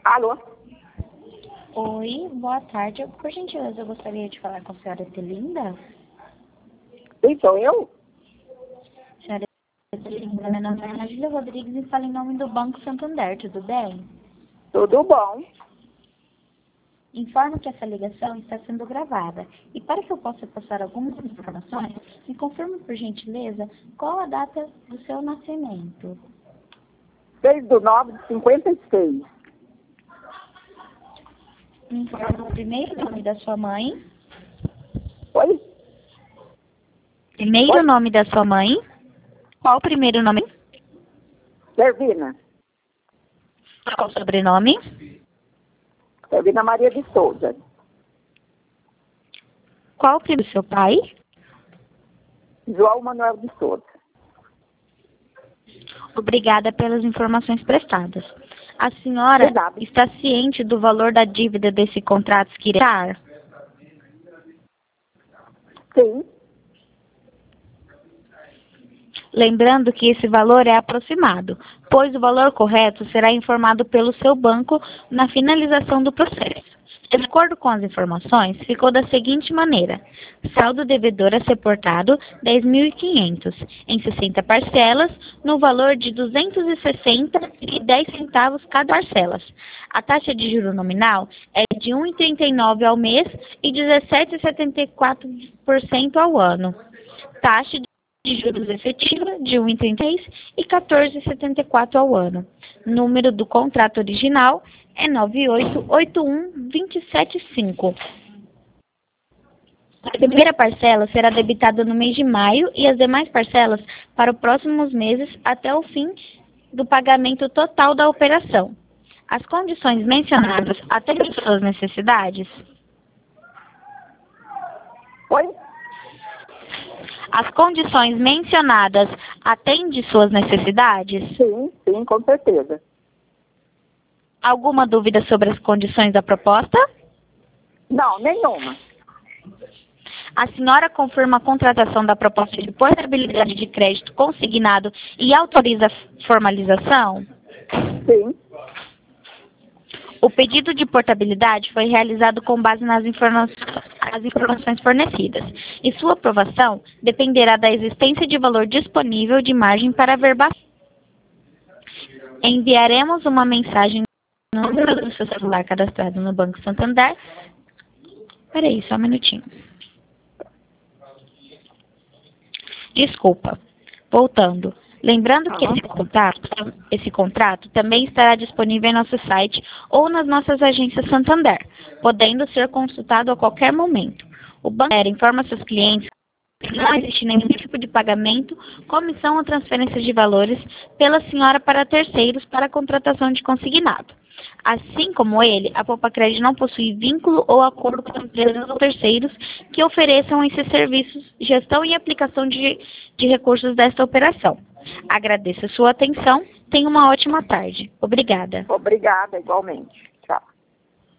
Alô? Oi, boa tarde. Por gentileza, eu gostaria de falar com a senhora Telinda. Quem sou eu? Senhora Telinda, meu nome é Ana Júlia Rodrigues e falo em nome do Banco Santander, tudo bem? Tudo bom? Informo que essa ligação está sendo gravada. E para que eu possa passar algumas informações, me confirme, por gentileza, qual a data do seu nascimento. 6/9/56. Me informe o primeiro nome da sua mãe. Oi? Primeiro nome da sua mãe. Qual o primeiro nome? Servina. Qual o sobrenome? Servina Maria de Souza. Qual o primeiro do seu pai? João Manuel de Souza. Obrigada pelas informações prestadas. A senhora Exato. está ciente do valor da dívida desse contrato que irá? Sim. Lembrando que esse valor é aproximado, pois o valor correto será informado pelo seu banco na finalização do processo. De acordo com as informações, ficou da seguinte maneira: saldo devedor a ser portado 10.500 em 60 parcelas, no valor de R$ 260,10 cada parcela. A taxa de juro nominal é de 1,39 ao mês e 17,74% ao ano. Taxa de juros efetiva de 1,36 e 14,74 ao ano. Número do contrato original é 9881275. A primeira parcela será debitada no mês de maio e as demais parcelas para os próximos meses até o fim do pagamento total da operação. As condições mencionadas atendem suas necessidades? Oi? As condições mencionadas atendem suas necessidades? Sim, com certeza. Alguma dúvida sobre as condições da proposta? Não, nenhuma. A senhora confirma a contratação da proposta de portabilidade de crédito consignado e autoriza a formalização? Sim. O pedido de portabilidade foi realizado com base nas informações fornecidas, e sua aprovação dependerá da existência de valor disponível de margem para verbação. Enviaremos uma mensagem no número do seu celular cadastrado no Banco Santander. Peraí, só um minutinho. Desculpa. Voltando. Lembrando que esse contrato também estará disponível em nosso site ou nas nossas agências Santander, podendo ser consultado a qualquer momento. O banco informa seus clientes que não existe nenhum tipo de pagamento, comissão ou transferência de valores pela senhora para terceiros para a contratação de consignado. Assim como ele, a Poupa-Crédito não possui vínculo ou acordo com empresas ou terceiros que ofereçam esses serviços, gestão e aplicação de recursos desta operação. Agradeço a sua atenção. Tenha uma ótima tarde. Obrigada. Obrigada, igualmente.